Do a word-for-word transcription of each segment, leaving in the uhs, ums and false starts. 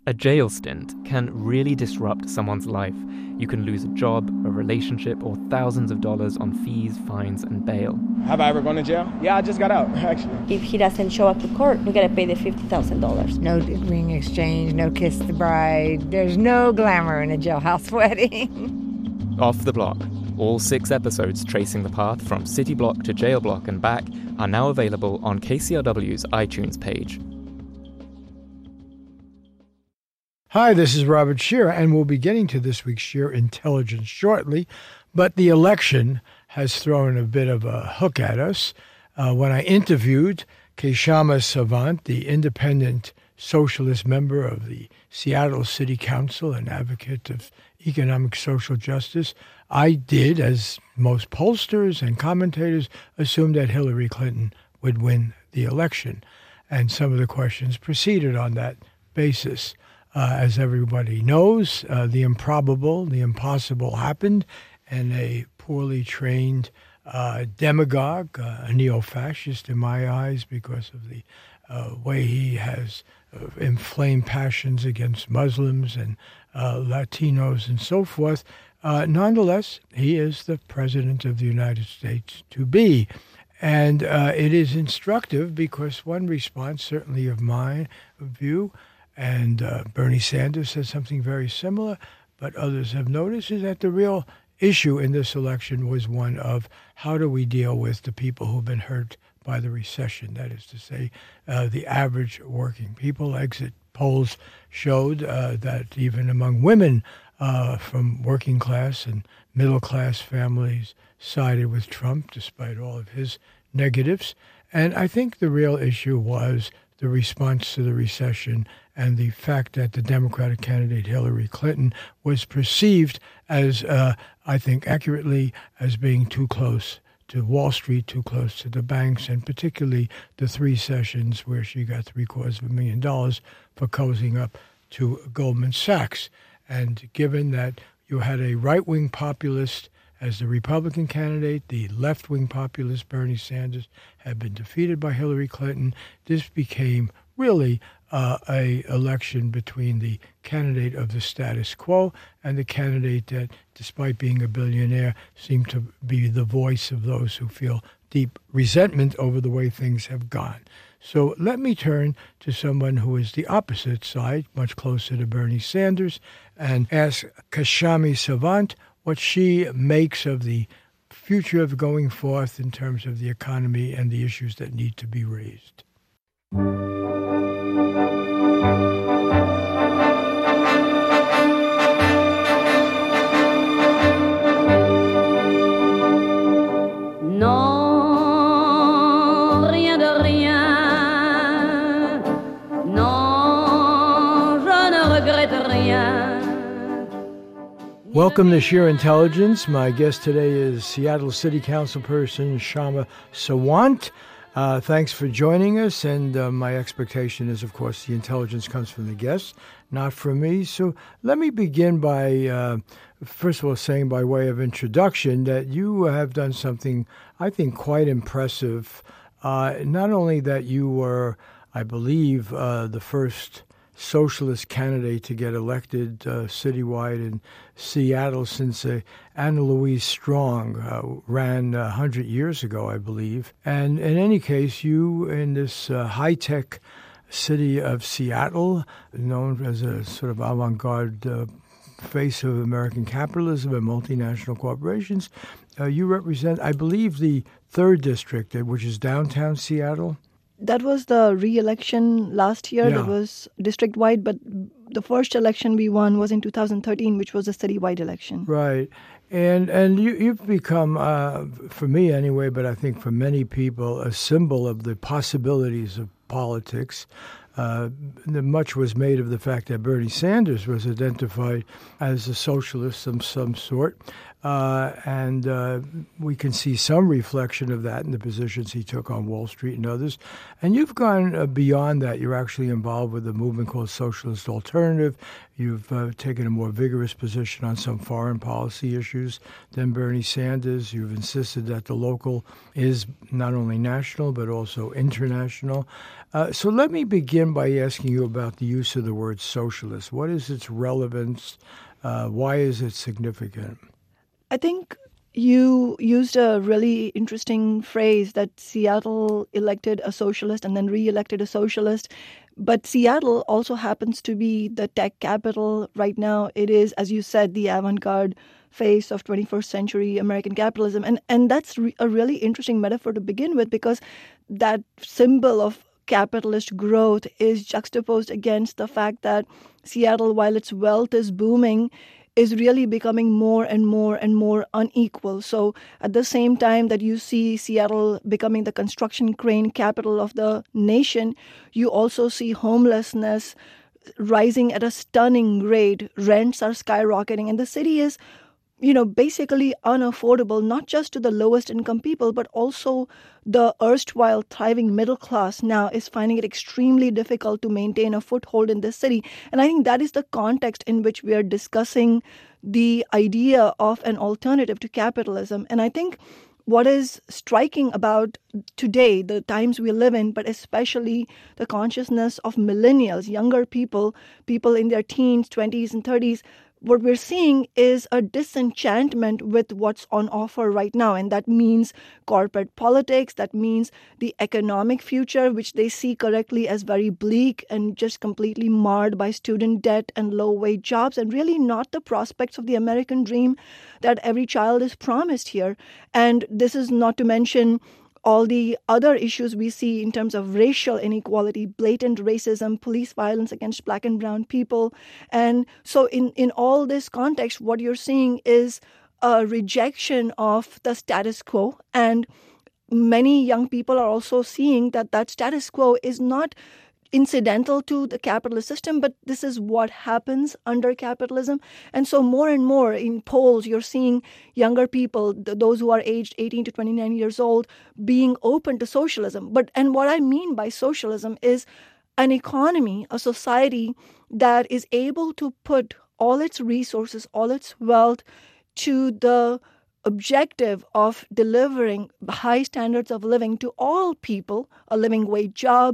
A jail stint can really disrupt someone's life. You can lose a job, a relationship, or thousands of dollars on fees, fines, and bail. Have I ever gone to jail? Yeah, I just got out, actually. If he doesn't show up to court, we gotta pay the fifty thousand dollars. No ring exchange, no kiss the bride. There's no glamour in a jailhouse wedding. Off the Block. All six episodes tracing the path from city block to jail block and back are now available on K C R W's iTunes page. Hi, this is Robert Shearer, and we'll be getting to this week's Shearer Intelligence shortly, but the election has thrown a bit of a hook at us. Uh, when I interviewed Kshama Sawant, the independent socialist member of the Seattle City Council and advocate of economic social justice, I did, as most pollsters and commentators, assume that Hillary Clinton would win the election. And some of the questions proceeded on that basis. Uh, as everybody knows, uh, the improbable, the impossible happened, and a poorly trained uh, demagogue, uh, a neo-fascist in my eyes because of the uh, way he has uh, inflamed passions against Muslims and uh, Latinos and so forth. Uh, nonetheless, he is the president of the United States to be. And uh, it is instructive because one response, certainly of my view, and uh, Bernie Sanders said something very similar, but others have noticed, is that the real issue in this election was one of how do we deal with the people who've been hurt by the recession, that is to say, uh, the average working people. Exit polls showed uh, that even among women uh, from working class and middle class families sided with Trump, despite all of his negatives. And I think the real issue was the response to the recession and the fact that the Democratic candidate Hillary Clinton was perceived as, uh, I think accurately, as being too close to Wall Street, too close to the banks, and particularly the three sessions where she got three quarters of a million dollars for cozying up to Goldman Sachs. And given that you had a right-wing populist as the Republican candidate, the left-wing populist Bernie Sanders had been defeated by Hillary Clinton, this became really uh, a election between the candidate of the status quo and the candidate that, despite being a billionaire, seemed to be the voice of those who feel deep resentment over the way things have gone. So let me turn to someone who is the opposite side, much closer to Bernie Sanders, and ask Kshama Sawant what she makes of the future of going forth in terms of the economy and the issues that need to be raised. Non, rien de rien. Non, je ne regrette rien. Welcome to Sheer Intelligence. My guest today is Seattle City Council person Kshama Sawant. Uh, thanks for joining us, and uh, my expectation is, of course, the intelligence comes from the guests, not from me. So let me begin by, uh, first of all, saying by way of introduction that you have done something, I think, quite impressive. Uh, not only that you were, I believe, uh, the first socialist candidate to get elected uh, citywide in Seattle since uh, Anna Louise Strong uh, ran uh, one hundred years ago, I believe. And in any case, you in this uh, high-tech city of Seattle, known as a sort of avant-garde uh, face of American capitalism and multinational corporations, uh, you represent, I believe, the third district, which is downtown Seattle. That was the re-election last year. Yeah. That was district-wide, but the first election we won was in two thousand thirteen, which was a citywide election. Right. And and you, you've become, uh, for me anyway, but I think for many people, a symbol of the possibilities of politics. Uh, much was made of the fact that Bernie Sanders was identified as a socialist of some sort. Uh, and uh, we can see some reflection of that in the positions he took on Wall Street and others. And you've gone uh, beyond that. You're actually involved with a movement called Socialist Alternative. You've uh, taken a more vigorous position on some foreign policy issues than Bernie Sanders. You've insisted that the local is not only national but also international. Uh, so let me begin begin by asking you about the use of the word socialist. What is its relevance? Uh, why is it significant? I think you used a really interesting phrase that Seattle elected a socialist and then re-elected a socialist. But Seattle also happens to be the tech capital right now. It is, as you said, the avant-garde face of twenty-first century American capitalism. And, and that's re- a really interesting metaphor to begin with, because that symbol of capitalist growth is juxtaposed against the fact that Seattle, while its wealth is booming, is really becoming more and more and more unequal. So at the same time that you see Seattle becoming the construction crane capital of the nation, you also see homelessness rising at a stunning rate. Rents are skyrocketing, and the city is, you know, basically unaffordable, not just to the lowest income people, but also the erstwhile thriving middle class now is finding it extremely difficult to maintain a foothold in this city. And I think that is the context in which we are discussing the idea of an alternative to capitalism. And I think what is striking about today, the times we live in, but especially the consciousness of millennials, younger people, people in their teens, twenties, and thirties, what we're seeing is a disenchantment with what's on offer right now. And that means corporate politics, that means the economic future, which they see correctly as very bleak and just completely marred by student debt and low-wage jobs, and really not the prospects of the American dream that every child is promised here. And this is not to mention all the other issues we see in terms of racial inequality, blatant racism, police violence against Black and brown people. And so in, in all this context, what you're seeing is a rejection of the status quo. And many young people are also seeing that that status quo is not incidental to the capitalist system, but this is what happens under capitalism. And so more and more in polls, you're seeing younger people, those who are aged eighteen to twenty-nine years old, being open to socialism. But and what I mean by socialism is an economy, a society that is able to put all its resources, all its wealth to the objective of delivering high standards of living to all people, a living wage job,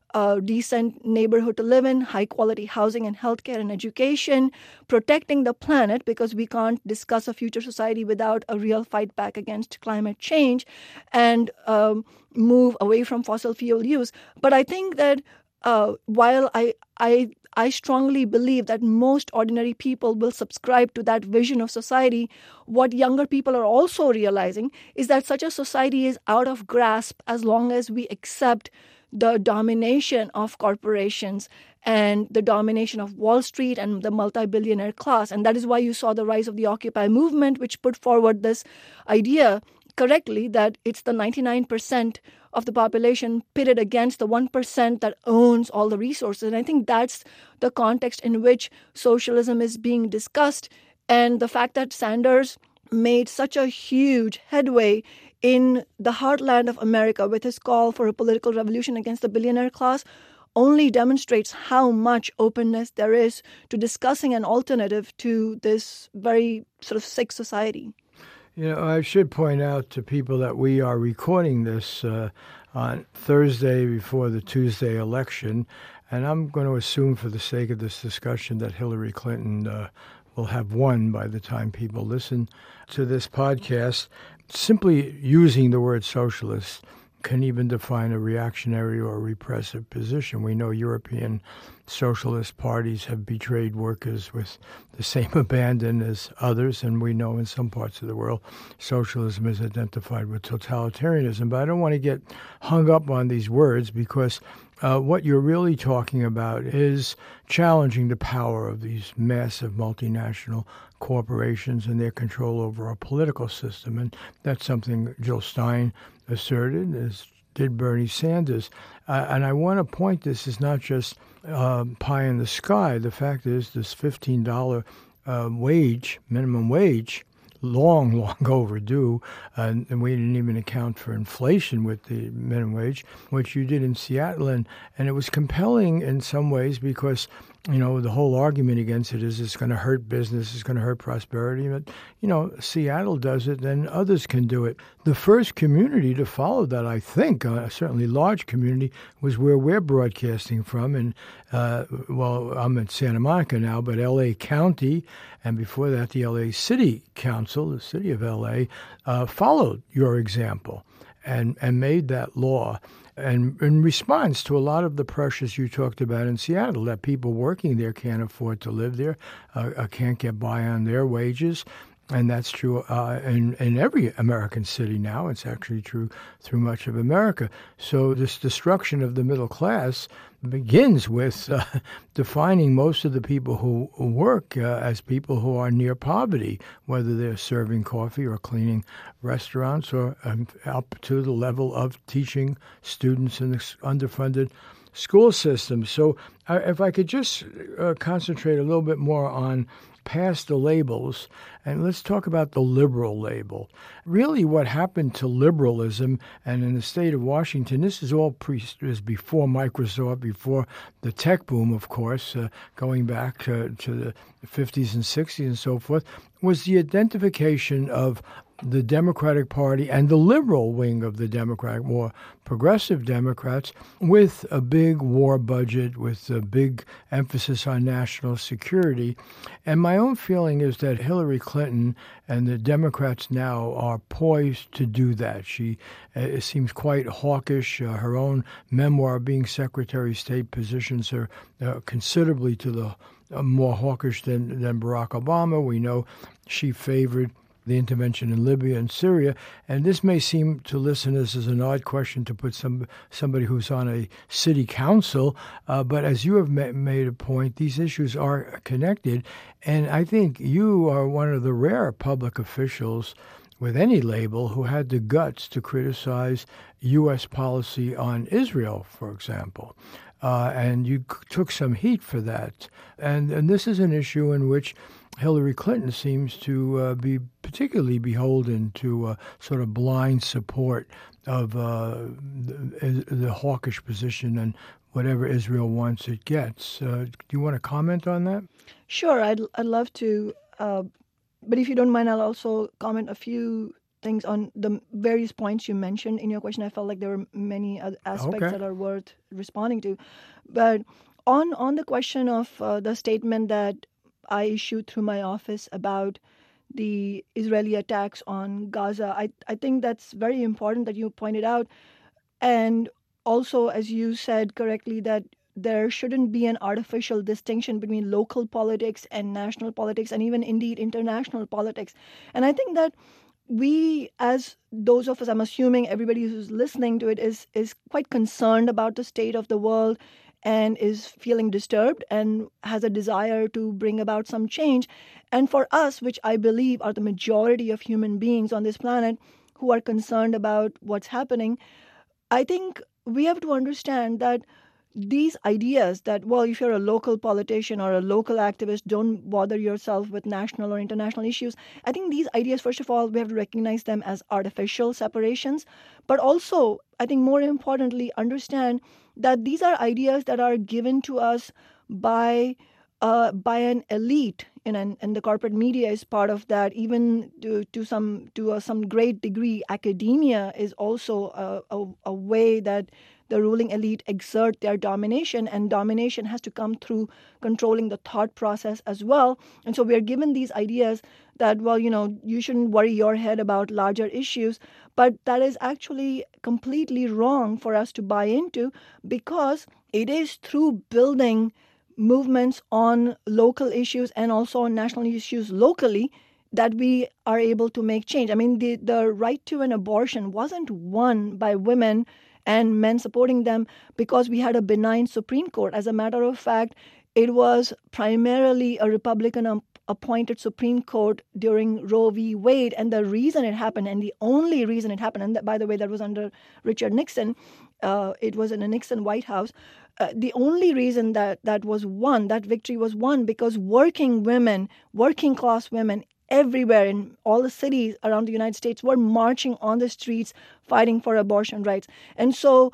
a decent neighborhood to live in, high-quality housing and healthcare and education, protecting the planet, because we can't discuss a future society without a real fight back against climate change, and um, move away from fossil fuel use. But I think that uh, while I, I, I strongly believe that most ordinary people will subscribe to that vision of society, what younger people are also realizing is that such a society is out of grasp as long as we accept the domination of corporations and the domination of Wall Street and the multi-billionaire class. And that is why you saw the rise of the Occupy movement, which put forward this idea correctly that it's the ninety-nine percent of the population pitted against the one percent that owns all the resources. And I think that's the context in which socialism is being discussed. And the fact that Sanders made such a huge headway in the heartland of America with his call for a political revolution against the billionaire class only demonstrates how much openness there is to discussing an alternative to this very sort of sick society. You know, I should point out to people that we are recording this uh, on Thursday before the Tuesday election, and I'm going to assume for the sake of this discussion that Hillary Clinton uh, will have won by the time people listen to this podcast. Simply using the word socialist can even define a reactionary or repressive position. We know European socialist parties have betrayed workers with the same abandon as others, and we know in some parts of the world socialism is identified with totalitarianism. But I don't want to get hung up on these words, because uh, what you're really talking about is challenging the power of these massive multinational corporations and their control over our political system. And that's something Jill Stein asserted, as did Bernie Sanders. Uh, and I want to point this is not just uh, pie in the sky. The fact is this fifteen dollars uh, wage, minimum wage, long, long overdue, uh, and we didn't even account for inflation with the minimum wage, which you did in Seattle. And, and it was compelling in some ways because you know, the whole argument against it is it's going to hurt business, it's going to hurt prosperity. But, you know, Seattle does it, then others can do it. The first community to follow that, I think, uh, certainly large community, was where we're broadcasting from. And, uh, well, I'm in Santa Monica now, but L A County, and before that, the L A City Council, the city of L A, uh, followed your example and, and made that law. And in response to a lot of the pressures you talked about in Seattle, that people working there can't afford to live there, uh, can't get by on their wages. And that's true uh, in, in every American city now. It's actually true through much of America. So this destruction of the middle class begins with uh, defining most of the people who work uh, as people who are near poverty, whether they're serving coffee or cleaning restaurants or um, up to the level of teaching students in the underfunded school system. So uh, if I could just uh, concentrate a little bit more on past the labels, and let's talk about the liberal label. Really what happened to liberalism, and in the state of Washington, this is all pre, is before Microsoft, before the tech boom, of course, uh, going back to, to the fifties and sixties and so forth, was the identification of the Democratic Party and the liberal wing of the Democratic, more progressive Democrats, with a big war budget, with a big emphasis on national security. And my own feeling is that Hillary Clinton and the Democrats now are poised to do that. She uh, seems quite hawkish. Uh, her own memoir, being Secretary of State, positions her uh, considerably to the uh, more hawkish than, than Barack Obama. We know she favored the intervention in Libya and Syria. And this may seem to listeners as an odd question to put some somebody who's on a city council, uh, but as you have ma- made a point, these issues are connected. And I think you are one of the rare public officials with any label who had the guts to criticize U S policy on Israel, for example. Uh, and you c- took some heat for that. And, and this is an issue in which Hillary Clinton seems to uh, be particularly beholden to uh, sort of blind support of uh, the, the hawkish position and whatever Israel wants, it gets. Uh, do you want to comment on that? Sure, I'd, I'd love to. Uh, but if you don't mind, I'll also comment a few things on the various points you mentioned in your question. I felt like there were many other aspects Okay. that are worth responding to. But on, on the question of uh, the statement that I issued through my office about the Israeli attacks on Gaza, I, I think that's very important that you pointed out. And also, as you said correctly, that there shouldn't be an artificial distinction between local politics and national politics, and even indeed international politics. And I think that we, as those of us, I'm assuming everybody who's listening to it is is quite concerned about the state of the world and is feeling disturbed and has a desire to bring about some change. And for us, which I believe are the majority of human beings on this planet who are concerned about what's happening, I think we have to understand that these ideas that, well, if you're a local politician or a local activist, don't bother yourself with national or international issues. I think these ideas, first of all, we have to recognize them as artificial separations, but also, I think more importantly, understand that these are ideas that are given to us by uh, by an elite, in an, and the corporate media is part of that. Even to to some to a, some great degree, academia is also a, a, a way that the ruling elite exert their domination, and domination has to come through controlling the thought process as well. And so we are given these ideas that, well, you know, you shouldn't worry your head about larger issues, but that is actually completely wrong for us to buy into, because it is through building movements on local issues and also on national issues locally that we are able to make change. I mean, the, the right to an abortion wasn't won by women and men supporting them because we had a benign Supreme Court. As a matter of fact, it was primarily a Republican-appointed Supreme Court during Roe v. Wade. And the reason it happened, and the only reason it happened, and that, by the way, that was under Richard Nixon, uh, it was in a Nixon White House, uh, the only reason that that was won, that victory was won, because working women, working-class women, everywhere in all the cities around the United States were marching on the streets fighting for abortion rights. And so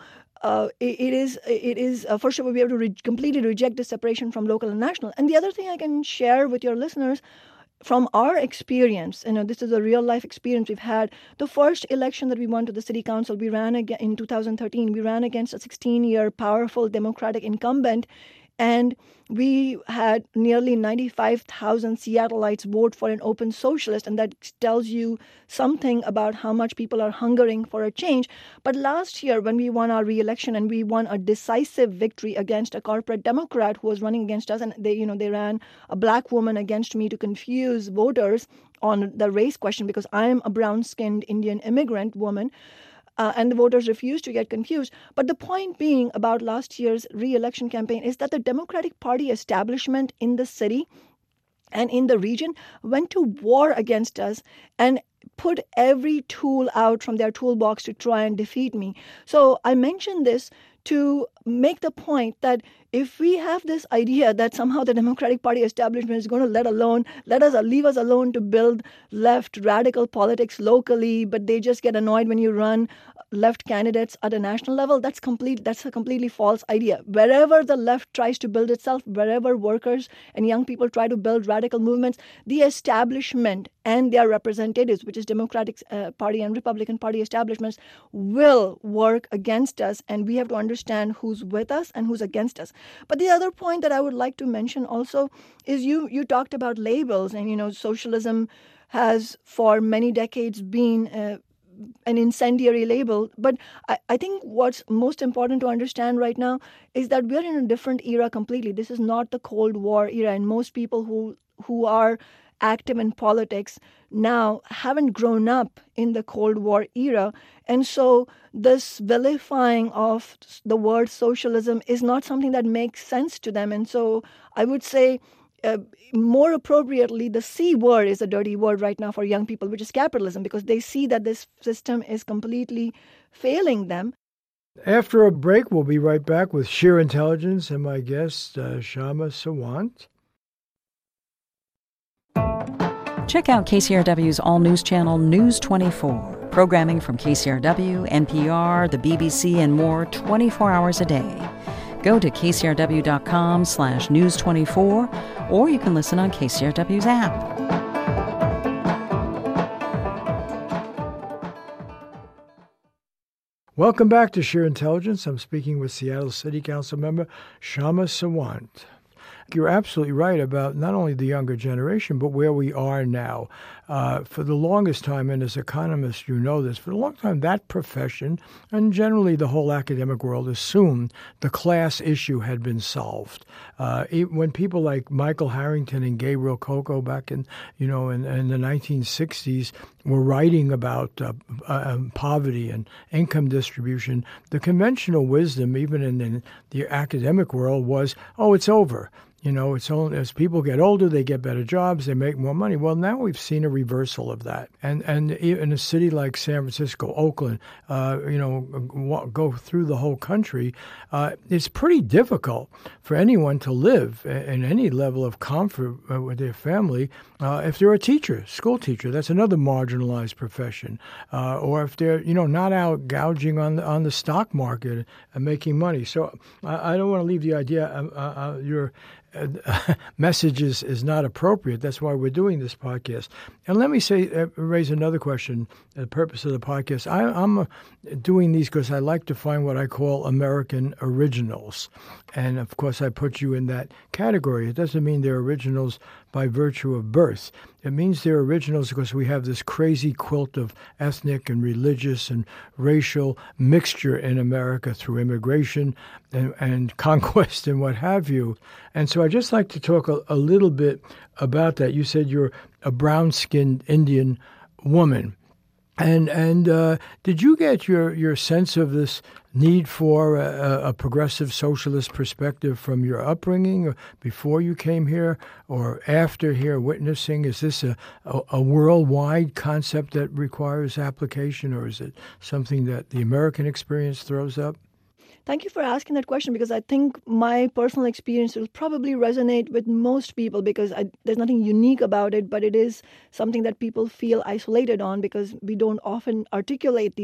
uh, it, it is, it is uh, first of all, we have to re- completely reject the separation from local and national. And the other thing I can share with your listeners, from our experience, you know, this is a real life experience we've had. The first election that we won to the city council, we ran again in two thousand thirteen. We ran against a sixteen-year powerful Democratic incumbent, and we had nearly ninety-five thousand Seattleites vote for an open socialist, and that tells you something about how much people are hungering for a change. But last year, when we won our re-election and we won a decisive victory against a corporate Democrat who was running against us, and they, you know, they ran a black woman against me to confuse voters on the race question because I'm a brown-skinned Indian immigrant woman. Uh, and the voters refused to get confused. But the point being about last year's re-election campaign is that the Democratic Party establishment in the city and in the region went to war against us and put every tool out from their toolbox to try and defeat me. So I mentioned this to make the point that if we have this idea that somehow the Democratic Party establishment is going to let alone, let us leave us alone to build left radical politics locally, but they just get annoyed when you run left candidates at a national level, that's complete. That's a completely false idea. Wherever the left tries to build itself, wherever workers and young people try to build radical movements, the establishment and their representatives, which is Democratic uh, Party and Republican Party establishments, will work against us, and we have to understand who's with us and who's against us. But the other point that I would like to mention also is you you talked about labels, and you know socialism has for many decades been uh, an incendiary label. But I, I think what's most important to understand right now is that we're in a different era completely. This is not the Cold War era, and most people who who are active in politics now haven't grown up in the Cold War era. And so this vilifying of the word socialism is not something that makes sense to them. And so I would say uh, more appropriately, the C word is a dirty word right now for young people, which is capitalism, because they see that this system is completely failing them. After a break, we'll be right back with Sheer Intelligence and my guest, uh, Kshama Sawant. Check out K C R W's all-news channel News twenty-four. Programming from K C R W, N P R, the B B C, and more twenty-four hours a day. Go to K C R W dot com slash news twenty-four, or you can listen on K C R W's app. Welcome back to Sheer Intelligence. I'm speaking with Seattle City Council member Kshama Sawant. You're absolutely right about not only the younger generation, but where we are now. Uh, for the longest time, and as economists, you know this, for a long time, that profession, and generally the whole academic world, assumed the class issue had been solved. Uh, it, when people like Michael Harrington and Gabriel Coco back in, you know, in, in the nineteen sixties were writing about uh, uh, poverty and income distribution, the conventional wisdom, even in, in the academic world, was, oh, it's over. You know, it's only as people get older, they get better jobs, they make more money. Well, now we've seen a reversal of that. And and in a city like San Francisco, Oakland, uh, you know, go through the whole country, uh, it's pretty difficult for anyone to live in any level of comfort with their family uh, if they're a teacher, school teacher. That's another marginalized profession. Uh, or if they're, you know, not out gouging on the, on the stock market and making money. So I, I don't want to leave the idea uh, uh, you're Uh, message is, is not appropriate. That's why we're doing this podcast. And let me say, uh, raise another question, the purpose of the podcast. I, I'm uh, doing these because I like to find what I call American originals. And, of course, I put you in that category. It doesn't mean they're originals by virtue of birth. It means they're originals because we have this crazy quilt of ethnic and religious and racial mixture in America through immigration and, and conquest and what have you. And so I'd just like to talk a, a little bit about that. You said you're a brown-skinned Indian woman. And and uh, did you get your, your sense of this need for a, a progressive socialist perspective from your upbringing or before you came here or after here witnessing? Is this a, a, a worldwide concept that requires application, or is it something that the American experience throws up? Thank you for asking that question, because I think my personal experience will probably resonate with most people, because I, there's nothing unique about it, but it is something that people feel isolated on because we don't often articulate these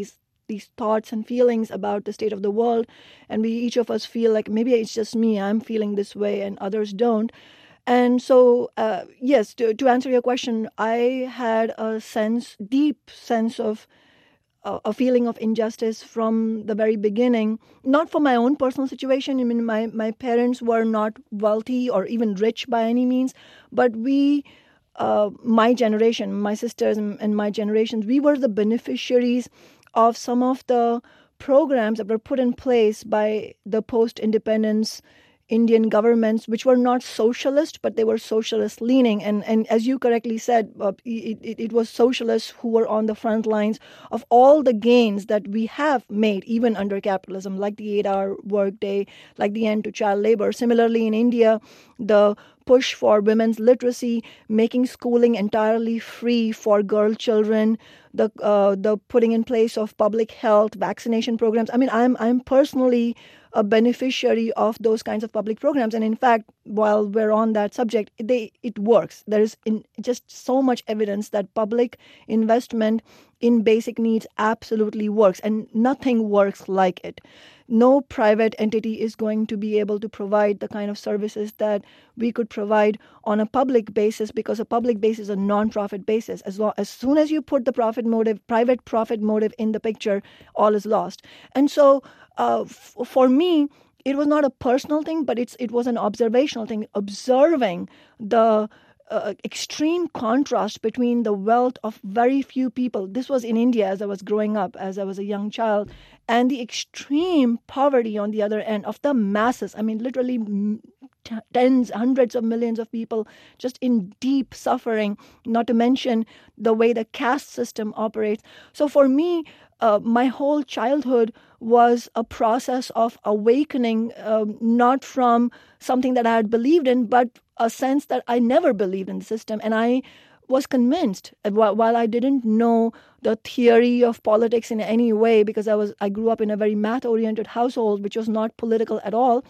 these thoughts and feelings about the state of the world, and we each of us feel like maybe it's just me, I'm feeling this way, and others don't. And so, uh, yes, to, to answer your question, I had a sense, deep sense of uh, a feeling of injustice from the very beginning, not for my own personal situation. I mean, my, my parents were not wealthy or even rich by any means, but we, uh, my generation, my sisters and, and my generations, we were the beneficiaries of some of the programs that were put in place by the post-independence Indian governments, which were not socialist, but they were socialist leaning. And, and as you correctly said, uh, it, it, it was socialists who were on the front lines of all the gains that we have made, even under capitalism, like the eight-hour workday, like the end to child labor. Similarly, in India, the push for women's literacy, making schooling entirely free for girl children, the uh, the putting in place of public health vaccination programs. I mean, I'm I'm personally a beneficiary of those kinds of public programs, and in fact, while we're on that subject, they it works. There is in just so much evidence that public investment in basic needs absolutely works, and nothing works like it. No private entity is going to be able to provide the kind of services that we could provide on a public basis, because a public basis is a non-profit basis. As long, as soon as you put the profit motive, private profit motive in the picture, all is lost. And so uh, f- for me, it was not a personal thing, but it's it was an observational thing, observing the Uh, extreme contrast between the wealth of very few people. This was in India as I was growing up, as I was a young child, and the extreme poverty on the other end of the masses. I mean, literally t- tens, hundreds of millions of people just in deep suffering, not to mention the way the caste system operates. So for me, uh, my whole childhood was a process of awakening, um, not from something that I had believed in, but a sense that I never believed in the system. And I was convinced, while I didn't know the theory of politics in any way, because I was I grew up in a very math-oriented household, which was not political at all,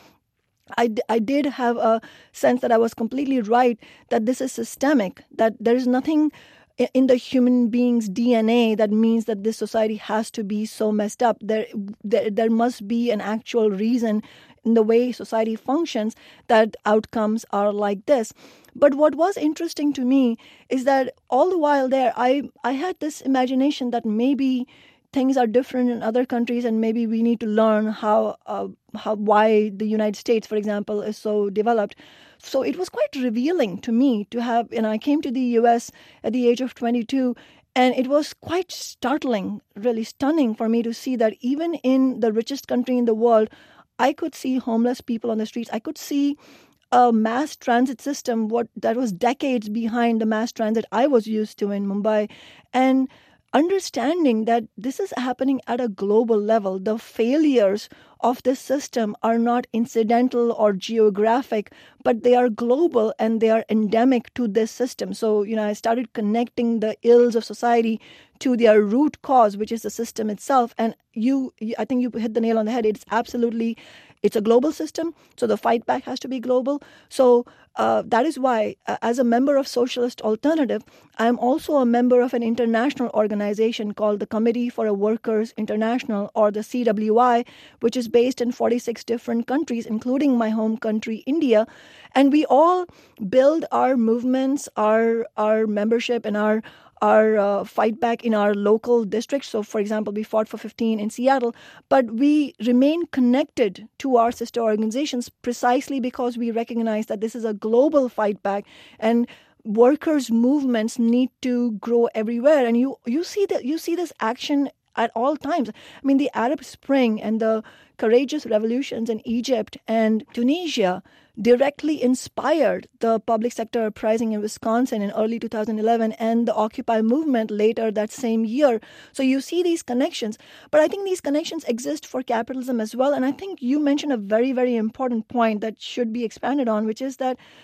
I, I did have a sense that I was completely right, that this is systemic, that there is nothing in the human being's D N A that means that this society has to be so messed up. There, there, there must be an actual reason in the way society functions that outcomes are like this. But what was interesting to me is that all the while there, I, I had this imagination that maybe things are different in other countries, and maybe we need to learn how, uh, how why the United States, for example, is so developed. So it was quite revealing to me to have, and I came to the U S at the age of twenty-two, and it was quite startling, really stunning for me to see that even in the richest country in the world, I could see homeless people on the streets. I could see a mass transit system what that was decades behind the mass transit I was used to in Mumbai. And understanding that this is happening at a global level. The failures of this system are not incidental or geographic, but they are global and they are endemic to this system. So, you know, I started connecting the ills of society to their root cause, which is the system itself. And you, I think you hit the nail on the head. It's absolutely, it's a global system. So the fight back has to be global. So uh, that is why, uh, as a member of Socialist Alternative, I'm also a member of an international organization called the Committee for a Workers International, or the C W I, which is based in forty-six different countries, including my home country, India. And we all build our movements, our our membership, and our our uh, fight back in our local districts. So, for example, we fought for fifteen in Seattle, but we remain connected to our sister organizations precisely because we recognize that this is a global fight back, and workers' movements need to grow everywhere. And you you see that you see this action at all times. I mean, the Arab Spring and the courageous revolutions in Egypt and Tunisia directly inspired the public sector uprising in Wisconsin in early two thousand eleven and the Occupy movement later that same year. So you see these connections. But I think these connections exist for capitalism as well. And I think you mentioned a very, very important point that should be expanded on, which is that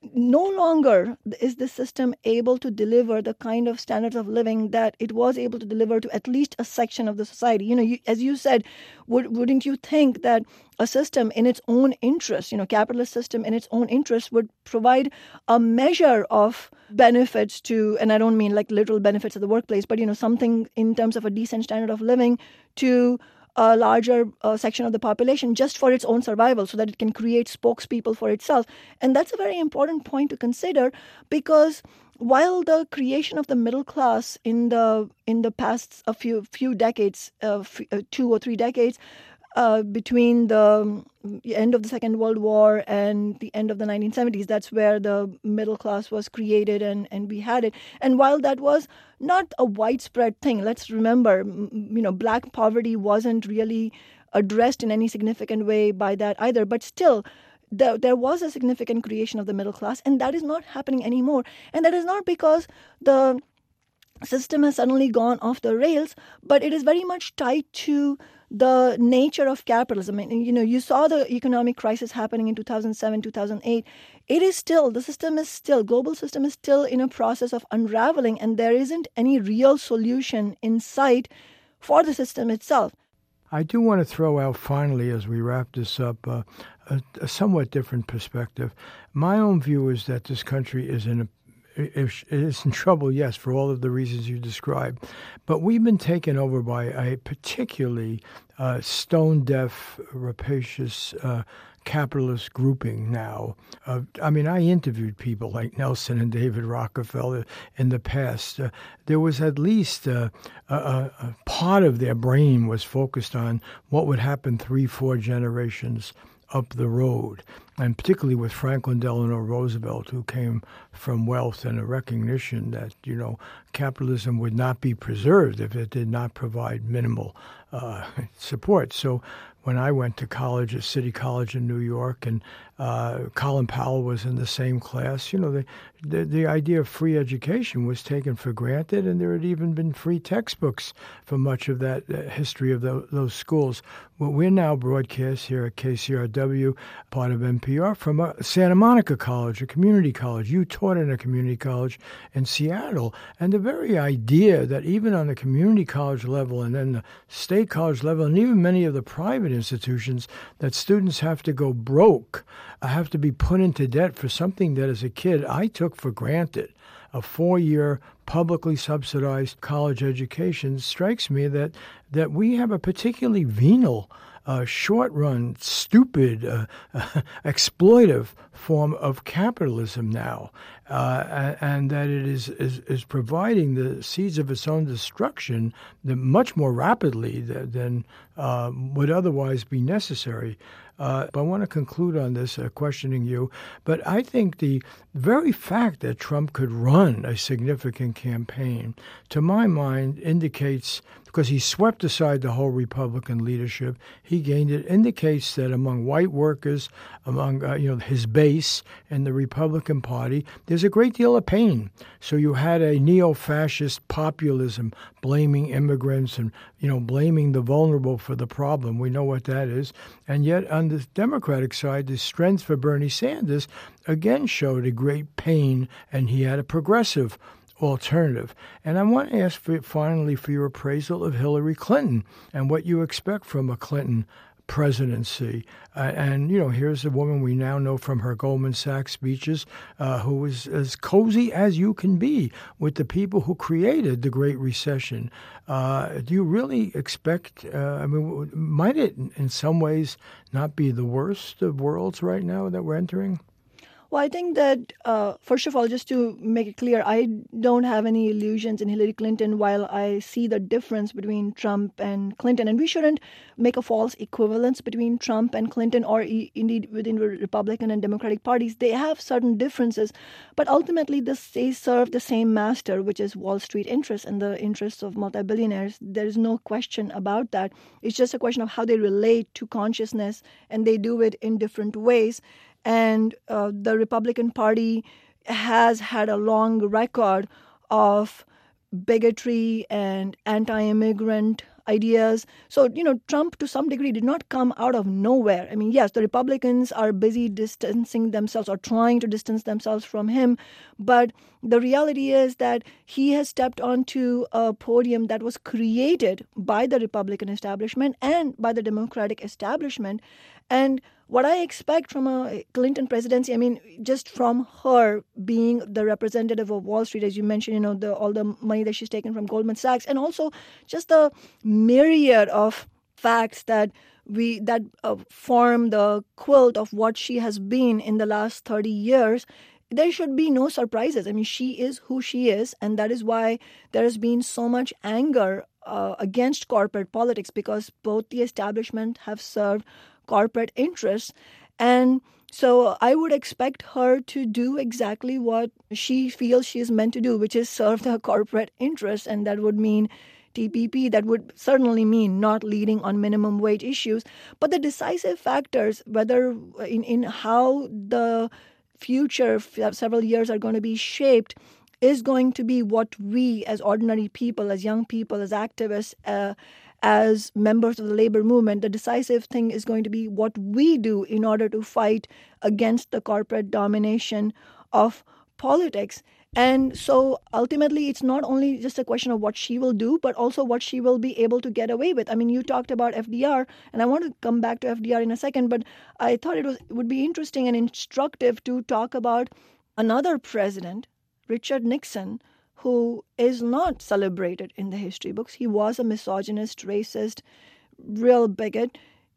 no longer is the system able to deliver the kind of standards of living that it was able to deliver to at least a section of the society. You know, you, as you said, would, wouldn't you think that a system in its own interest, you know, capitalist system in its own interest would provide a measure of benefits to, and I don't mean like literal benefits of the workplace, but, you know, something in terms of a decent standard of living to a larger uh, section of the population just for its own survival so that it can create spokespeople for itself. And that's a very important point to consider, because while the creation of the middle class in the in the past a few few decades, uh, f- uh, two or three decades, uh, between the end of the Second World War and the end of the nineteen seventies, that's where the middle class was created and, and we had it. And while that was not a widespread thing, let's remember, you know, black poverty wasn't really addressed in any significant way by that either. But still, there, there was a significant creation of the middle class, and that is not happening anymore. And that is not because the system has suddenly gone off the rails, but it is very much tied to the nature of capitalism. And, you know, you saw the economic crisis happening in two thousand seven, two thousand eight. It is still, the system is still, global system is still in a process of unraveling, and there isn't any real solution in sight for the system itself. I do want to throw out finally, as we wrap this up, uh, a, a somewhat different perspective. My own view is that this country is in a It is in trouble, yes, for all of the reasons you described. But we've been taken over by a particularly uh, stone-deaf, rapacious uh, capitalist grouping now. Uh, I mean, I interviewed people like Nelson and David Rockefeller in the past. Uh, there was at least uh, a, a part of their brain was focused on what would happen three, four generations up the road, and particularly with Franklin Delano Roosevelt, who came from wealth and a recognition that, you know, capitalism would not be preserved if it did not provide minimal uh, support. So when I went to college at City College in New York, and uh, Colin Powell was in the same class, you know, the, the the idea of free education was taken for granted, and there had even been free textbooks for much of that uh, history of the, those schools. Well, we're now broadcast here at K C R W, part of N P R, from a Santa Monica College, a community college. You taught in a community college in Seattle, and the very idea that even on the community college level and then the state college level, and even many of the private institutions, that students have to go broke, have to be put into debt for something that as a kid I took for granted. A four-year publicly subsidized college education, strikes me that that we have a particularly venal, uh, short-run, stupid, uh, uh, exploitive form of capitalism now, uh, and that it is, is is providing the seeds of its own destruction much more rapidly than, than uh, would otherwise be necessary. Uh, I want to conclude on this, uh, questioning you, but I think the very fact that Trump could run a significant campaign, to my mind, indicates, because he swept aside the whole Republican leadership, he gained it, indicates that among white workers, among uh, you know his base in the Republican Party, there's a great deal of pain. So you had a neo-fascist populism blaming immigrants and you know blaming the vulnerable for the problem. We know what that is. And yet on the Democratic side, the strength for Bernie Sanders again showed a great pain, and he had a progressive alternative. And I want to ask for, finally for your appraisal of Hillary Clinton and what you expect from a Clinton presidency. Uh, and, you know, here's a woman we now know from her Goldman Sachs speeches uh, who is as cozy as you can be with the people who created the Great Recession. Uh, do you really expect, uh, I mean, might it in some ways not be the worst of worlds right now that we're entering? Well, I think that, uh, first of all, just to make it clear, I don't have any illusions in Hillary Clinton while I see the difference between Trump and Clinton. And we shouldn't make a false equivalence between Trump and Clinton, or e- indeed within the Republican and Democratic parties. They have certain differences, but ultimately this, they serve the same master, which is Wall Street interests and the interests of multi-billionaires. There is no question about that. It's just a question of how they relate to consciousness, and they do it in different ways. And uh, the Republican Party has had a long record of bigotry and anti-immigrant ideas. So, you know, Trump to some degree did not come out of nowhere. I mean, yes, the Republicans are busy distancing themselves or trying to distance themselves from him. But the reality is that he has stepped onto a podium that was created by the Republican establishment and by the Democratic establishment. And what I expect from a Clinton presidency, I mean, just from her being the representative of Wall Street, as you mentioned, you know, the, all the money that she's taken from Goldman Sachs, and also just the myriad of facts that we that uh, form the quilt of what she has been in the last thirty years, there should be no surprises. I mean, she is who she is, and that is why there has been so much anger uh, against corporate politics, because both the establishment have served corporate interests. And so I would expect her to do exactly what she feels she is meant to do, which is serve the corporate interests. And that would mean T P P. That would certainly mean not leading on minimum wage issues. But the decisive factors, whether in, in how the future several years are going to be shaped, is going to be what we as ordinary people, as young people, as activists, uh, as members of the labor movement, the decisive thing is going to be what we do in order to fight against the corporate domination of politics. And so ultimately, it's not only just a question of what she will do, but also what she will be able to get away with. I mean, you talked about F D R, and I want to come back to F D R in a second, but I thought it was it would be interesting and instructive to talk about another president, Richard Nixon, who is not celebrated in the history books. He was a misogynist, racist, real bigot.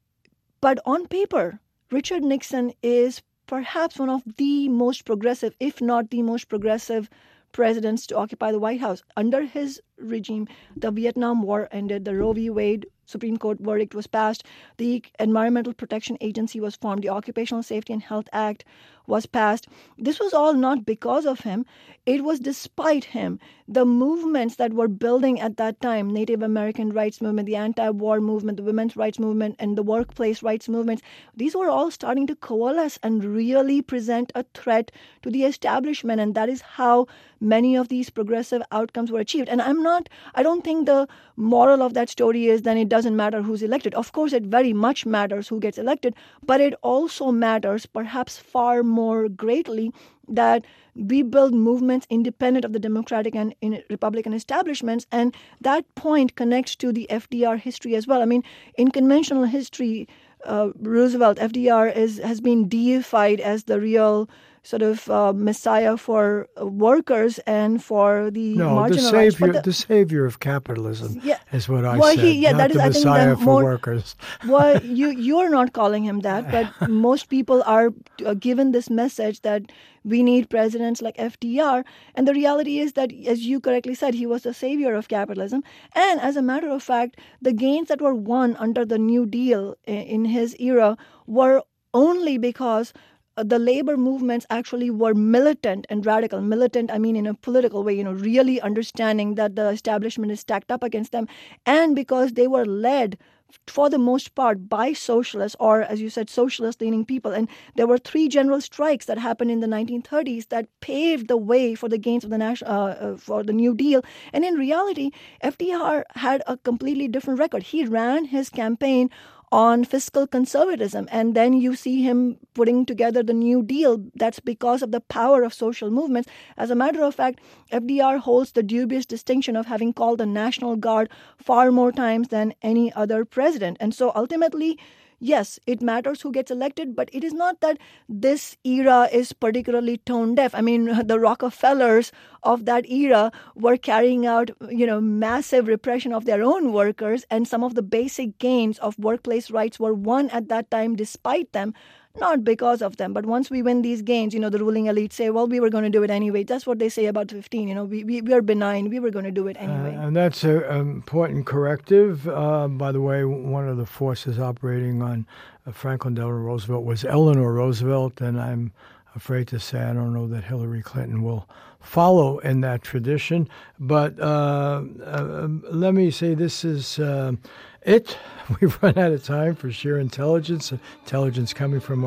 But on paper, Richard Nixon is perhaps one of the most progressive, if not the most progressive, presidents to occupy the White House. Under his regime, the Vietnam War ended, the Roe v. Wade Supreme Court verdict was passed, the Environmental Protection Agency was formed, the Occupational Safety and Health Act was passed. This was all not because of him. It was despite him. The movements that were building at that time, Native American rights movement, the anti-war movement, the women's rights movement, and the workplace rights movements, these were all starting to coalesce and really present a threat to the establishment. And that is how many of these progressive outcomes were achieved. And I'm not, I don't think the moral of that story is then it doesn't matter who's elected. Of course, it very much matters who gets elected, but it also matters perhaps far more greatly that we build movements independent of the Democratic and Republican establishments. And that point connects to the F D R history as well. I mean, in conventional history, uh, Roosevelt, F D R is has been deified as the real sort of uh, messiah for workers and for the no, marginalized. the savior, the, the savior of capitalism yeah, is what I well, said, he, yeah, not that is, the I think, messiah the for more, workers. Well, you, you're not calling him that, but most people are uh, given this message that we need presidents like F D R. And the reality is that, as you correctly said, he was the savior of capitalism. And as a matter of fact, the gains that were won under the New Deal in his era were only because the labor movements actually were militant and radical. Militant, I mean, in a political way, you know, really understanding that the establishment is stacked up against them. And because they were led, for the most part, by socialists, or, as you said, socialist-leaning people. And there were three general strikes that happened in the nineteen thirties that paved the way for the gains of the national, uh, uh, for the New Deal. And in reality, F D R had a completely different record. He ran his campaign on fiscal conservatism. And then you see him putting together the New Deal. That's because of the power of social movements. As a matter of fact, F D R holds the dubious distinction of having called the National Guard far more times than any other president. And so ultimately, yes, it matters who gets elected, but it is not that this era is particularly tone deaf. I mean, the Rockefellers of that era were carrying out, you know, massive repression of their own workers, and some of the basic gains of workplace rights were won at that time despite them, not because of them. But once we win these gains, you know, the ruling elite say, well, we were going to do it anyway. That's what they say about fifteen. You know, we, we, we are benign. We were going to do it anyway. Uh, and that's an important corrective. Uh, by the way, one of the forces operating on uh, Franklin Delano Roosevelt was Eleanor Roosevelt, and I'm afraid to say I don't know that Hillary Clinton will follow in that tradition. But uh, uh, let me say this is uh, it. We've run out of time for sheer intelligence, intelligence coming from our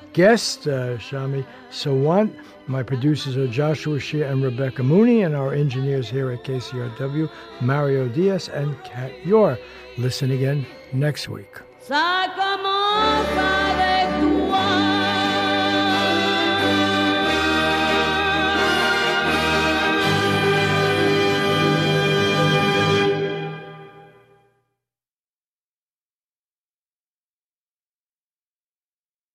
guest, uh, Shami Sawant. My producers are Joshua Shear and Rebecca Mooney, and our engineers here at K C R W, Mario Diaz and Kat Yor. Listen again next week. Ça commence avec toi.